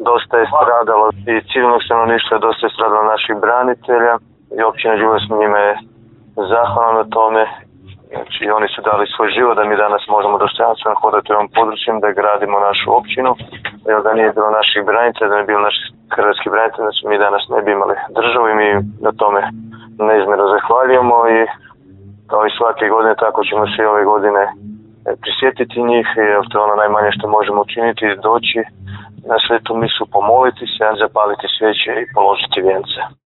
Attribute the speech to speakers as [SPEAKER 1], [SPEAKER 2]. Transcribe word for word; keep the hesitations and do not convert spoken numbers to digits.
[SPEAKER 1] dosta je stradalo i civilnog stanovništva, dosta je stradalo naših branitelja i općina Đurđevac njima je zahvalna na tome. Znači, oni su dali svoj život da mi danas možemo dostojanstveno hodati ovim područjem, da gradimo našu općinu. Jer da nije bilo naših branitelja, da nije bilo naših hrvatskih branitelja, znači mi danas ne bi imali državu i mi na tome neizmjerno zahvaljujemo i kao i svake godine tako ćemo se ove godine prisjetiti njih, jer to je ono najmanje što možemo učiniti, doći na svetu misu, pomoliti se, zapaliti svijeće i položiti vijence.